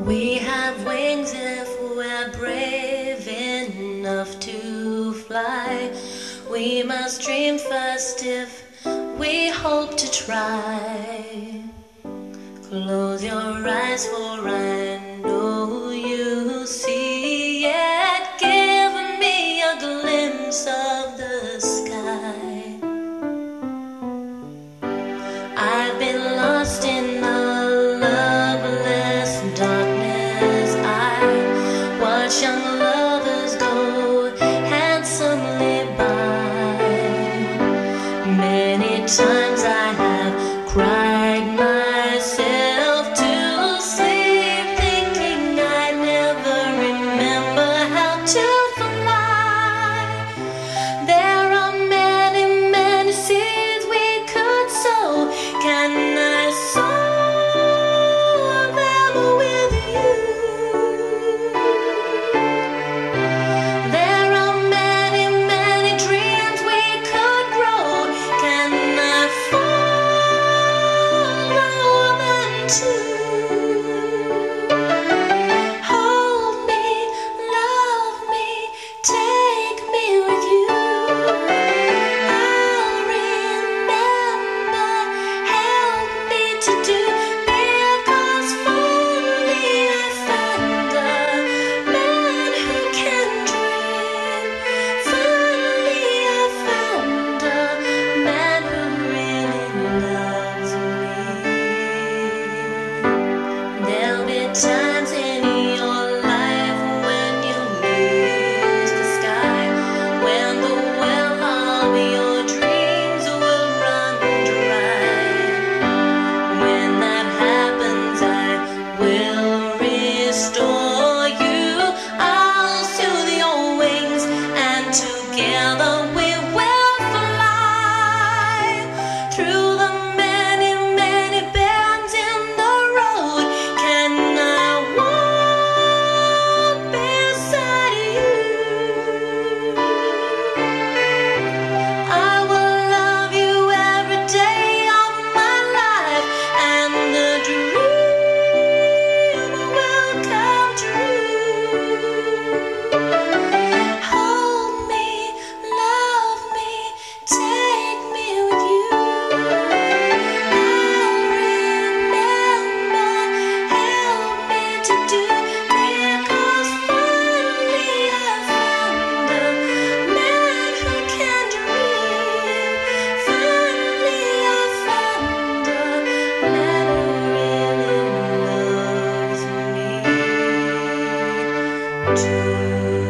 We have wings if we're brave enough to fly. We must dream first if we hope to try. Close your eyes, for I know you see it. Give me a glimpse of the sky. I've been lost in the loveless darkness. I watch young lovers go handsomely by. Many times I have cried myself to sleep, thinking I never remember how to fly. There are many, many seeds we could sow. Can I sow them with you? There are many, many dreams we could grow. Can I follow them too? Hold me, love me, take me with you. I'll remember, help me to do, because finally I found a man who can dream. Finally I found a man who really loves me. There'll be times in your life when you lose the sky, when the well of your dreams will run dry. When that happens, I will restore you. I'll soothe your wings, and together we will fly through the many, many bends in the road. Can I walk beside you? I will love you every day of my life, and the dream will come true. Hold me, love me, take me with you. I'll remember, help me to do, because finally I found a man who can dream. Finally I found a man who really loves me too.